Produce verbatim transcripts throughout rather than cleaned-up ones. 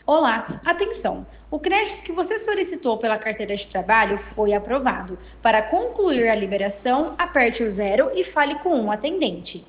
Olá, atenção! O crédito que você solicitou pela carteira de trabalho foi aprovado. Para concluir a liberação, aperte o zero e fale com um atendente.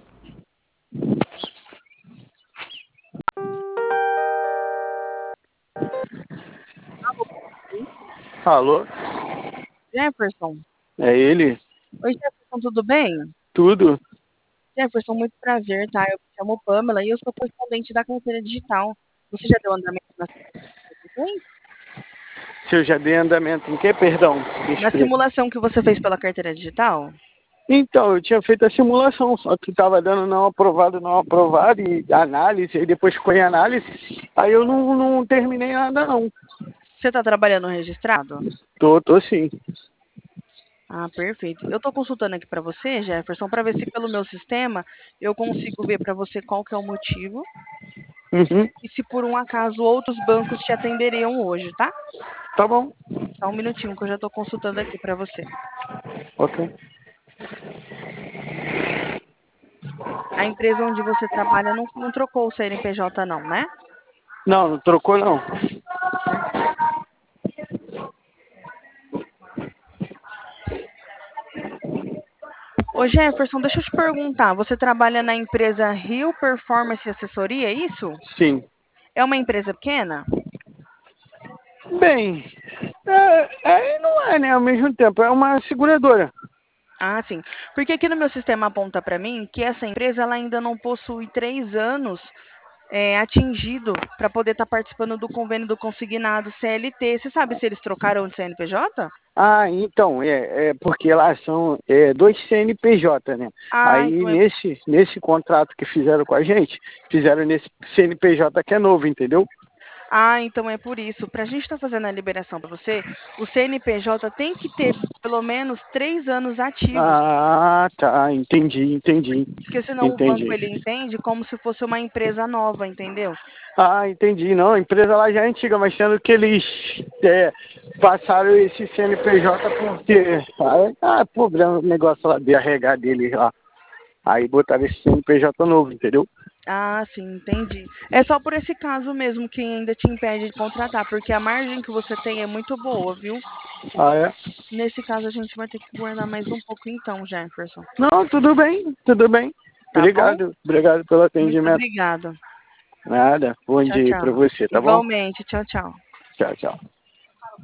Alô? Jefferson? É ele? Oi, Jefferson, tudo bem? Tudo? Jefferson, muito prazer, tá? Eu me chamo Pamela e eu sou correspondente da carteira digital. Você já deu andamento na simulação? Se eu já dei andamento em quê? Perdão, me Na explica. simulação que você fez pela carteira digital? Então, eu tinha feito a simulação, só que estava dando não aprovado, não aprovado, e análise, aí depois ficou em análise, aí eu não, não terminei nada não. Você está trabalhando registrado? Tô, tô sim. Ah, perfeito. Eu estou consultando aqui para você, Jefferson, para ver se pelo meu sistema eu consigo ver para você qual que é o motivo Uhum, e se por um acaso outros bancos te atenderiam hoje, tá? tá bom. Só um minutinho que eu já estou consultando aqui para você. Ok. A empresa onde você trabalha não, não trocou o C N P J não, né? Não, não trocou não. Perfeito. Ô Jefferson, deixa eu te perguntar, você trabalha na empresa Rio Performance Assessoria, é isso? Sim. É uma empresa pequena? Bem, é, é e não é, né, ao mesmo tempo, é uma seguradora. Ah, sim. Porque aqui no meu sistema aponta para mim que essa empresa ela ainda não possui três anos é, atingido para poder estar participando do convênio do consignado C L T. Você sabe se eles trocaram de C N P J? Ah, então, é, é porque lá são é, dois C N P J, né? Ah, Aí então é. nesse, nesse contrato que fizeram com a gente, fizeram nesse C N P J que é novo, entendeu? Ah, então é por isso. Para a gente estar fazendo a liberação para você, o C N P J tem que ter pelo menos três anos ativos. Ah, tá, entendi, entendi, Porque senão o banco entendi. ele entende como se fosse uma empresa nova, entendeu? Ah, entendi, não, a empresa lá já é antiga, mas sendo que eles é, passaram esse C N P J porque, ah, ah problema, negócio lá de arregar deles lá. Aí botaram esse C N P J novo, entendeu? Ah, sim, entendi. É só por esse caso mesmo que ainda te impede de contratar, porque a margem que você tem é muito boa, viu? Ah, é? Nesse caso, a gente vai ter que guardar mais um pouco então, Jefferson. Não, tudo bem, tudo bem. Tá bom? Obrigado, obrigado pelo Muito atendimento. obrigada. Nada, bom Tchau, dia aí pra tchau. você, tá bom? Igualmente. Tchau, tchau. Tchau, tchau.